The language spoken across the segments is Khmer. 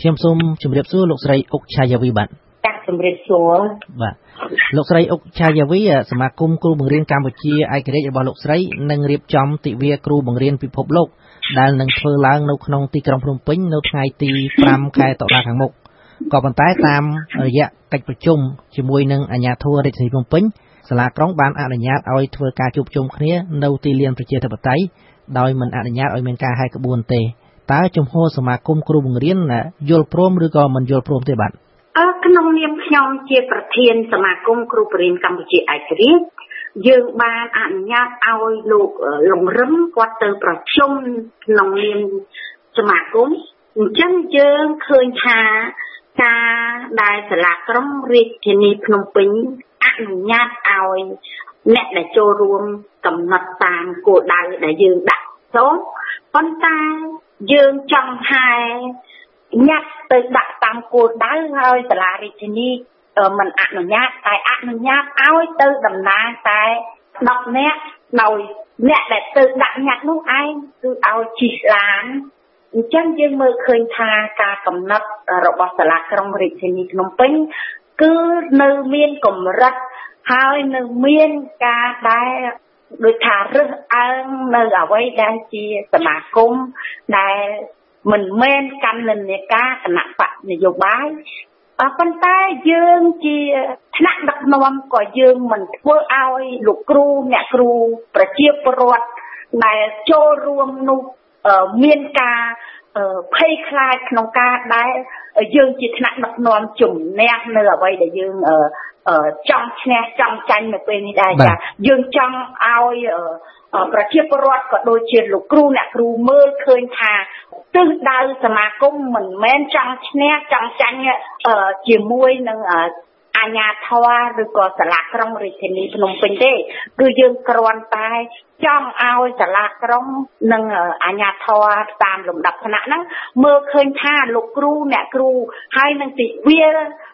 ខ្ញុំសូមជម្រាបសួរលោកស្រីអុកឆាយាវីបាទចាជំរាបសួរបាទលោកស្រីអុកឆាយាវីសមាគមគ្រូបង្រៀនកម្ពុជាឯករាជ្យរបស់លោកស្រីនឹងរៀបចំទិវាគ្រូបង្រៀនពិភពលោកដែលនឹងធ្វើឡើងនៅក្នុងទីក្រុងភ្នំពេញនៅថ្ងៃទី5ខែតុលាខាងមុខក៏ប៉ុន្តែតាមរយៈកិច្ចប្រជុំជាមួយនឹងអាជ្ញាធររាជធានីភ្នំពេញសាលាក្រុងបានអនុញ្ញាតឲ្យធ្វើការជួបជុំគ្នានៅទីលានប្រជាធិបតេយ្យដោយមិនអនុញ្ញាតឲ្យមានការហែកក្បួនទេតើជំហរសមាគមគ្រូបង្រៀនយល់ព្រមឬក៏មិនយល់ព្រមទេបាទក្នុងនាមខ្ញុំជាប្រធានសមាគមគ្រូបង្រៀនកម្ពុជាឯករាជ្យយើងបានអនុញ្ញាតឲ្យលោកលង្រឹមគាត់ទៅប្រជុំក្នុងនាមសមាគមអញ្ចឹងយើងឃើញថាការដែលសាលាក្រុងរាជធានីភ្នំពេញអនុញ្ញាតឲ្យអ្នកដែលចូលរួមកំណត់តាមគោលដៅដែលយើងដាក់ចូលប៉ុន្តែយើងចង់ហែញ៉ាត់ទៅដាក់តាមគោលដៅហើយសាលារាជធានីមិនអនុញ្ញាតតែអនុញ្ញាតឲ្យទៅដំណើរតែ10នាក់ដោយអ្នកដែលទៅដាក់ញត្តិនោះឯងគឺឲ្យជិះឡានអញ្ចឹងយើងមើលឃើញថាការកំណត់របស់សាលាក្រុងរាជធានីភ្នំពេញគឺនៅមានកម្រិតហើយនៅមានការដែលដូចថារើសអើងនៅអ្វីដែលជាសមាគមដែលមិនមែនកម្មនិន្នាការគណៈបកនយោបាយប៉ុន្តែយើងជាថ្នាក់ដឹកនាំក៏យើងមិនធ្វើឲ្យលោកគ្រូអ្នកគ្រូប្រជាពលរដ្ឋដែលចូលរួមនោះមានការភ័យខ្លាចក្នុងការដែលយើងជាថ្នាក់ដឹកនាំជំនះនៅអ្វីដែលយើងចង់ឈ្នះចង់ចាញ់នៅពេលនេះដែរចាយើងចង់ឲ្យប្រជាពលរដ្ឋក៏ដូចជាលោកគ្រូអ្នកគ្រូមើលឃើញថាទិសដៅសមាគមមិនមែនចង់ឈ្នះចង់ចាញ់ជាមួយនឹងអាជ្ញាធរឬក៏សាលាក្រុងរាជធានីភ្នំពេញទេគឺយើងគ្រាន់តែចង់ឲ្យសាលាក្រុងនិងអាជ្ញាធរតាមលំដាប់ថ្នាក់ហ្នឹងមើលឃើញថាលោកគ្រូអ្នកគ្រូហើយនឹងទិវា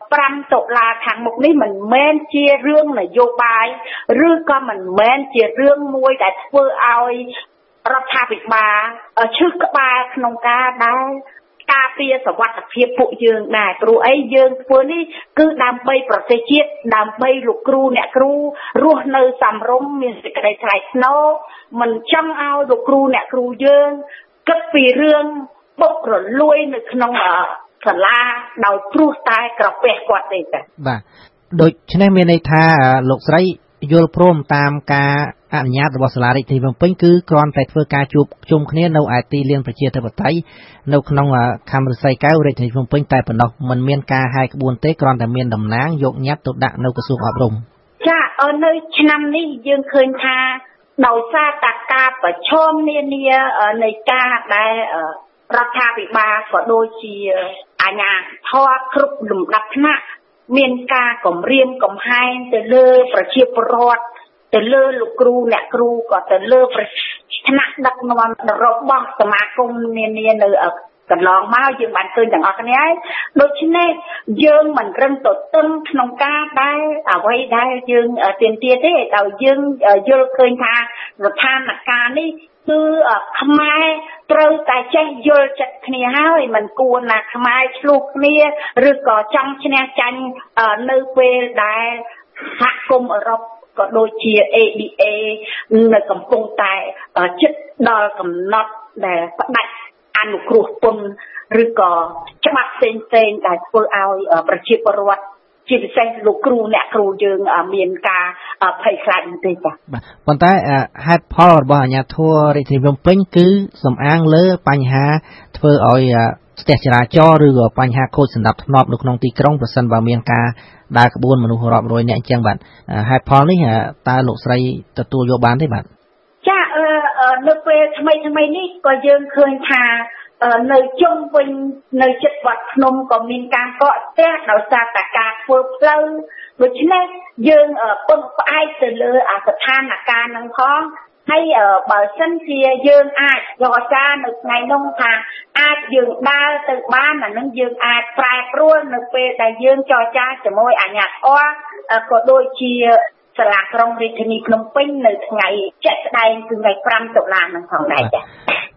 5តុលាខាងមុខនេះមិនមែនជារឿងនយោបាយឬក៏មិនមែនជារឿងមួយដែលធ្វើឲ្យរដ្ឋាភិបាលឈឹសក្បាលក្នុងការដែលការពារសុវត្ថិភាពពួកយើងដែរព្រោះអីយើងធ្វើនេះគឺដើម្បីប្រទេសជាតិដើម្បីលោកគ្រូអ្នកគ្រូរស់នៅសមរម្យមានសេចក្តីថ្លៃថ្នូរមិនចង់ឲ្យលោកគ្រូអ្នកគ្រូយើងគិតពីរឿងបុករលួយនៅក្នុងសាលាដោយព្រោះតែក្រពះគាត់ទេចា៎បាទដូច្នេះមានន័យថាលោកស្រីយល់ព្រមតាមការអនុញ្ញាតរបស់សាលារាជធានីភ្នំពេញគឺគ្រាន់តែធ្វើការជួបជុំគ្នានៅឯទីលានប្រជាធិបតេយ្យនៅក្នុងខេត្តឫស្សីកែវរាជធានីភ្នំពេញតែប៉ុណ្ណោះមិនមានការហែកក្បួនទេគ្រាន់តែមានតំណាងយកញត្តិទៅដាក់នៅក្រសួងអប់រំចានៅឆ្នាំនេះយើងឃើញថាដោយសារតែការប្រឈមនានានៃការដែលរដ្ឋាភិបាលក៏ដូចជាអាជ្ញាធរគ្រប់លំដាប់ថ្នាក់មានការគំរាមកំហែងទៅលើប្រជាពលរដ្ឋទៅលើលោកគ្រូអ្នកគ្រូក៏ទៅលើថ្នាក់ដឹកនាំរបស់សមាគមនានានៅកន្លងមកយើងបានឃើញទាំងអស់គ្នាហើយដូច្នេះយើងមិនរឹងទទឹងក្នុងការដែលអ្វីដែលយើងទាមទារទេដោយយើងយល់ឃើញថាស្ថានភាពនេះគឺខ្មែរត្រូវតែចេះយល់ចិត្តគ្នាហើយមិនគួរណាខ្មែរឆ្លោះគ្នាឬក៏ចង់ឈ្នះចាញ់នៅពេលដែលសហគមន៍អឺរ៉ុបក៏ដូចជា ADA នៅកំពុងតែជិតដល់កំណត់ដែលផ្ដាច់អនុគ្រោះពន្ធឬក៏ច្បាប់ផ្សេងៗដែលធ្វើឲ្យប្រជាពលរដ្ឋជាពិសេសលោកគ្រូអ្នកគ្រូយើងមានការភ័យខ្លាចនេះទេចា៎បាទប៉ុន្តែហេតុផលរបស់អាជ្ញាធររាជធានីភ្នំពេញគឺសំអាងលើបញ្ហាធ្វើឲ្យស្ទះចរាចរណ៍ឬក៏បញ្ហាខូចសណ្ដាប់ធ្នាប់នៅក្នុងទីក្រុងប្រសិនបើមានការដើរក្បួនមនុស្សរាប់រយនាក់អញ្ចឹងបាទហេតុផលនេះតើលោកស្រីទទួលយកបានទេបាទចានៅពេលថ្មីនេះក៏យើងឃើញថានៅជុំវិញនៅជិតវត្តភ្នំក៏មានការកកស្ទះដោយសារតែការធ្វើផ្លូវដូច្នេះយើងពឹងផ្អែកទៅលើស្ថានភាពនឹងផងហើយបើសិនជាយើងអាចយកការនៅថ្ងៃនោះថាអាចយើងដើរទៅបានអានឹងយើងអាចប្រែប្រួលនៅពេលដែលយើងចរចាជាមួយអាជ្ញាធរក៏ដូចជាសាលាក្រុងរាជធានីភ្នំពេញនៅថ្ងៃជាក់ស្ដែងគឺថ្ងៃ5តុលានឹងផងដែរចា៎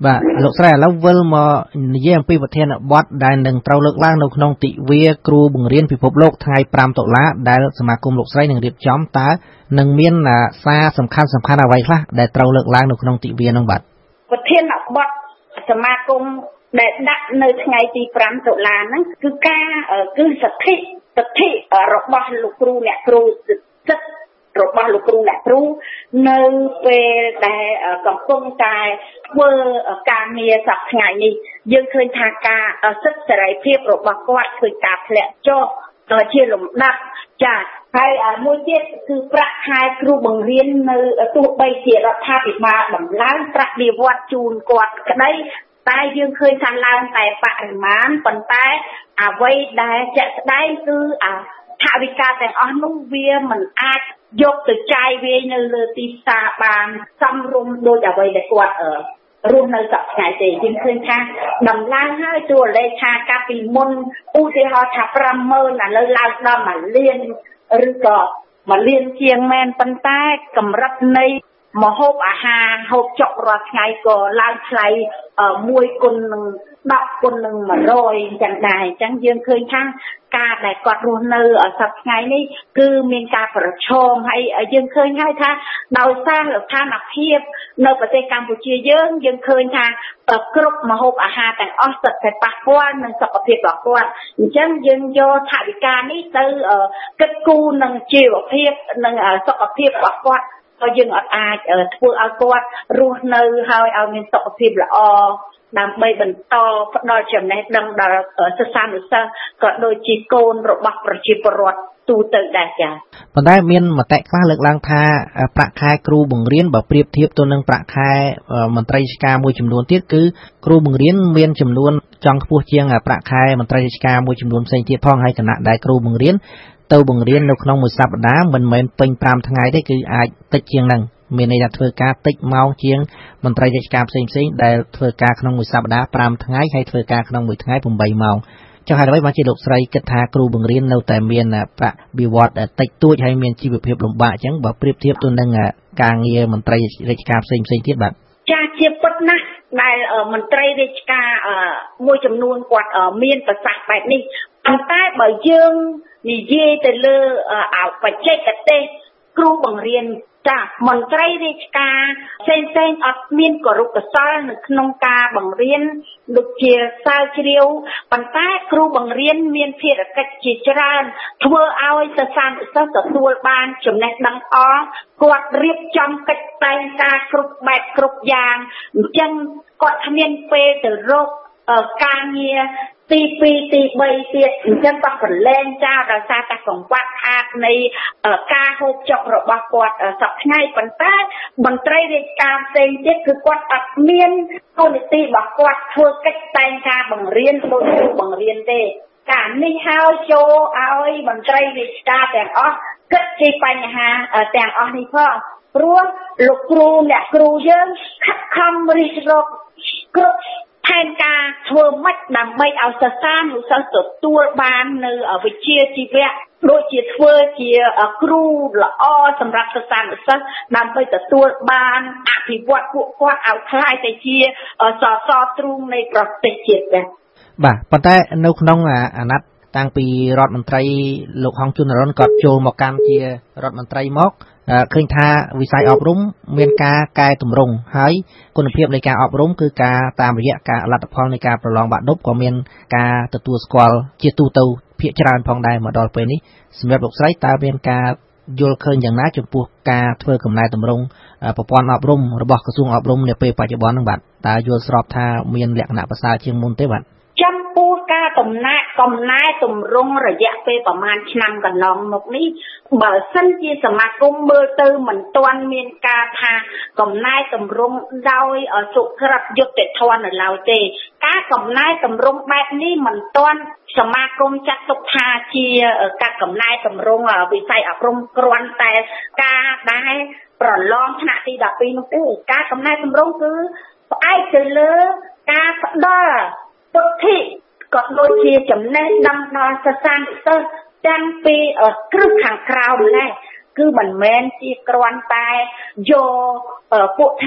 បាទលោកស្រីឥឡូវវិលមកនិយាយអំពីប្រធានបទដែលនឹងត្រូវលើកឡើងនៅក្នុងទិវាគ្រូបង្រៀនពិភពលោកថ្ងៃ5តុលាដែលសមាគមលោកស្រីនឹងរៀបចំតើនឹងមានសារសំខាន់អ្វីខ្លះដែលត្រូវលើកឡើងនៅក្នុងទិវានោះបាទប្រធានបទសមាគមដែលដាក់នៅថ្ងៃទី5តុលាហ្នឹងគឺសិទ្ធិរបស់លោកគ្រូអ្នកគ្រូសិទ្ធិរបស់លោកគ្រូអ្នកគ្រូនៅពេលដែលកំពុងតែធ្វើការងារសប្តាហ៍ថ្ងៃនេះយើងឃើញថាការសិទ្ធិសេរីភាពរបស់គាត់គឺការធ្លាក់ចុះជាលំដាប់ចា៎ហើយមួយទៀតគឺប្រាក់ខែគ្រូបង្រៀននៅទោះបីជារដ្ឋាភិបាលដំឡើងប្រាក់បៀវត្សជូនគាត់ក្តីតែយើងឃើញថាឡើងតែបរិមាណប៉ុន្តែអ្វីដែលជាក់ស្ដែងគឺថវិកាទាំងអស់នោះវាមិនអាចយកទៅចាយវាយនៅលើទីផ្សារបានសមរម្យដោយអ្វីដែលគាត់រស់នៅសប្តាហ៍ទេយើងឃើញថាដំឡើងហើយតួលេខថាកាលពីមុនឧទាហរណ៍ថា 50000 ឥឡូវឡើងដល់1លានឬក៏1លានជាងមែនប៉ុន្តែកម្រិតនៃម្ហូបអាហារហូបចុករាល់ថ្ងៃក៏ឡើងថ្លៃ1គុណនឹង10គុណនឹង100អញ្ចឹងដែរអញ្ចឹងយើងឃើញថាការដែលគាត់រស់នៅសប្តាហ៍នេះគឺមានការប្រឈមហើយយើងឃើញហើយថាដោយសារស្ថានភាពនៅប្រទេសកម្ពុជាយើងឃើញថាគ្រប់ម្ហូបអាហារទាំងអស់សុទ្ធតែប៉ះពាល់នឹងសុខភាពរបស់គាត់អញ្ចឹងយើងយកថវិកានេះទៅគិតគូរនឹងជីវភាពនិងសុខភាពរបស់គាត់ក៏យើងអាចធ្វើឲ្យគាត់រស់នៅហើយឲ្យមានសុខភាពល្អដើម្បីបន្តផ្ដល់ចំណេះដឹងដល់សិស្សានុសិស្សក៏ដូចជាកូនរបស់ប្រជាពលរដ្ឋទូទៅដែរចា៎ប៉ុន្តែមានមតិខ្លះលើកឡើងថាប្រាក់ខែគ្រូបង្រៀនបើប្រៀបធៀបទៅនឹងប្រាក់ខែមន្ត្រីរាជការមួយចំនួនទៀតគឺគ្រូបង្រៀនមានចំនួនចង់ខ្ពស់ជាងប្រាក់ខែមន្ត្រីរាជការមួយចំនួនផ្សេងទៀតផងហើយគណៈដែលគ្រូបង្រៀនទៅបង្រៀននៅក្នុងមួយសប្តាហ៍មិនមែនពេញ5ថ្ងៃទេគឺអាចតិចជាងហ្នឹងមានន័យថាធ្វើការតិចម៉ោងជាងមន្ត្រីរាជការផ្សេងដែលធ្វើការក្នុងមួយសប្តាហ៍5ថ្ងៃហើយធ្វើការក្នុងមួយថ្ងៃ8ម៉ោងចុះហេតុអ្វីបានជាលោកស្រីគិតថាគ្រូបង្រៀននៅតែមានប្រាក់បៀវត្សតិចតួចហើយមានជីវភាពលំបាកអញ្ចឹងបើប្រៀបធៀបទៅនឹងការងារមន្ត្រីរាជការផ្សេងទៀតបាទចាជាពិតណាស់ដែលមន្ត្រីរាជការមួយចំនួនគាត់មានប្រសាសន៍បែបនេះប៉ុន្តែបើយើងនិយាយទៅលើបច្ចេកទេសគ្រូបង្រៀនចាមន្ត្រីរាជការផ្សេងអត់មានគរុកសលនៅក្នុងការបង្រៀនដូចជាសាវជ្រាវប៉ុន្តែគ្រូបង្រៀនមានភារកិច្ចជាច្រើនធ្វើឲ្យសិស្សានុសិស្សទទួលបានចំណេះដឹងអល់គាត់រៀបចំកិច្ចតែងការគ្រប់បែបគ្រប់យ៉ាងអញ្ចឹងគាត់គ្មានពេលទៅរកការងារទី2ទី3ទៀតអញ្ចឹងគាត់ប្រឡែងចោលដោយសារតែកង្វះខាតនៃការហូបចុករបស់គាត់សប្តាហ៍ថ្ងៃប៉ុន្តែមន្ត្រីរាជការផ្សេងទៀតគឺគាត់អត់មានទូនាទីរបស់គាត់ធ្វើកិច្ចតែងការបង្រៀនដូចគ្រូបង្រៀនទេការនេះហើយចូលឲ្យមន្ត្រីរាជការទាំងអស់គិតពីបញ្ហាទាំងអស់នេះផងព្រោះលោកគ្រូអ្នកគ្រូយើងខិតខំរិះរកគ្រប់ផែនការធ្វើម៉េចដើម្បីឲ្យសិស្សានុសិស្សទទួលបាននៅវិជ្ជាជីវៈដូចជាធ្វើជាគ្រូល្អសម្រាប់សិស្សានុសិស្សដើម្បីទទួលបានអភិវឌ្ឍពួកគាត់ឲ្យក្លាយទៅជាសសរទ្រូងនៃប្រទេសជាតិដែរបាទប៉ុន្តែនៅក្នុងអាណត្តិតាំងពីរដ្ឋមន្ត្រីលោកហងជួននរ៉ុនគាត់ចូលមកកាន់ជារដ្ឋមន្ត្រីមកឃើញថាវិស័យអប់រំមានការកែតម្រង់ហើយគុណភាពនៃការអប់រំគឺការតាមរយៈការលទ្ធផលនៃការប្រឡងបាក់ឌុបក៏មានការទទួលស្គាល់ជាទូទៅភាគច្រើនផងដែរមកដល់ពេលនេះសម្រាប់លោកស្រីតើមានការយល់ឃើញយ៉ាងណាចំពោះការធ្វើកំណែតម្រង់ប្រព័ន្ធអប់រំរបស់ក្រសួងអប់រំនៅពេលបច្ចុប្បន្នហ្នឹងបាទតើយល់ស្របថាមានលក្ខណៈប្រសើរជាងមុនទេបាទចំពោះការកំណែតម្រង់រយៈពេលប្រហែលឆ្នាំកន្លងមកនេះបើសិនជាសមាគមមើលទៅមិនទាន់មានការថាកំណែតម្រង់ដោយសុក្រិតយុត្តិធម៌នៅឡើយទេការកំណែតម្រង់បែបនេះមិនទាន់សមាគមចាត់ទុកថាជាការកំណែតម្រង់វិស័យអប់រំគ្រាន់តែការដែលប្រឡងថ្នាក់ទី12នោះទេការកំណែតម្រង់គឺផ្អែកទៅលើការផ្ដល់ពុទ្ធិក៏ដូចជាចំណេះដឹងដល់សិស្សានុសិស្សតាំងពីគ្រឹះខាងក្រៅដែរគឺមិនមែនជាគ្រាន់តែយកពួក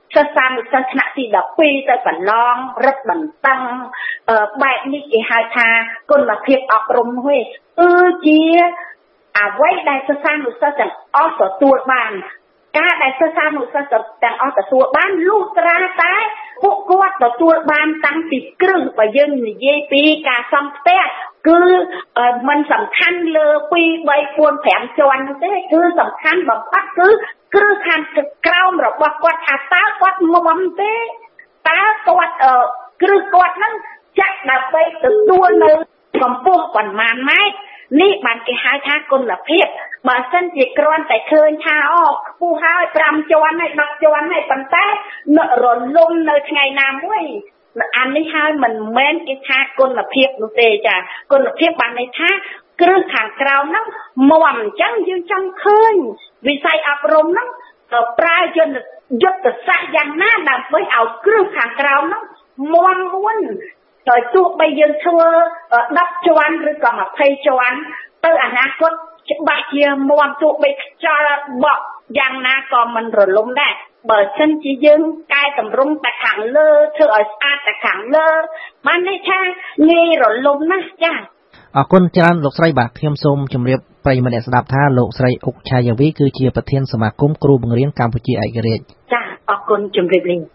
សិស្សានុសិស្សថ្នាក់ទី12ទៅកន្លងរឹតបន្តឹងបែបនេះគេហៅថាគុណភាពអប់រំវិញគឺជាអ្វីដែលសិស្សានុសិស្សទាំងអស់ទទួលបានការដែលសិស្សានុសិស្សទាំងអស់ទទួលបានលុះត្រាតែពួកគាត់ទទួលបានតាំងពីគ្រឹះបើយើងនិយាយពីការសង់ផ្ទះគឺมันសំខាន់លើ2 3 4 5ជាន់ទេគឺសំខាន់បំផុតគឺគ្រឹះខាងក្រោមរបស់គាត់ថាតើគាត់មុំទេតើគាត់គ្រឹះគាត់នឹងចាក់ដើម្បីទទួលនៅកម្ពស់ប៉ុន្មានម៉ែត្រនេះបានគេហៅថាគុណភាពបើសិនជាគ្រាន់តែឃើញថាខ្ពស់ហើយ5ជាន់ហើយ10ជាន់ហើយប៉ុន្តែរលំនៅថ្ងៃណាមួយអានេះហើយមិនមែនគេថាគុណភាពនោះទេចាគុណភាពបានន័យថាគ្រឹះខាងក្រោមហ្នឹងមុំអញ្ចឹងយើងចង់ឃើញវិស័យអប់រំហ្នឹងប្រើយុទ្ធសាស្ត្រយ៉ាងណាដើម្បីឲ្យគ្រឹះខាងក្រោមហ្នឹងមុំមួយដោយទោះបីយើងធ្វើ10ជាន់ឬក៏20ជាន់ទៅអនាគតច្បាស់ជាមុំទោះបីខ្យល់បក់យ៉ាងណាក៏មិនរលំដែរបើសិនជាយើងកែតម្រង់តែខាងលើធ្វើឲ្យស្អាតតែខាងលើបានន័យថាងាយរលំណាស់ចា៎អរគុណច្រើនលោកស្រីបាទខ្ញុំសូមជម្រាបប្រិយមិត្តអ្នកស្ដាប់ថាលោកស្រីអុកឆាយាវីគឺជាប្រធានសមាគមគ្រូបង្រៀនកម្ពុជាឯករាជ្យចា៎អរគុណជម្រាបលា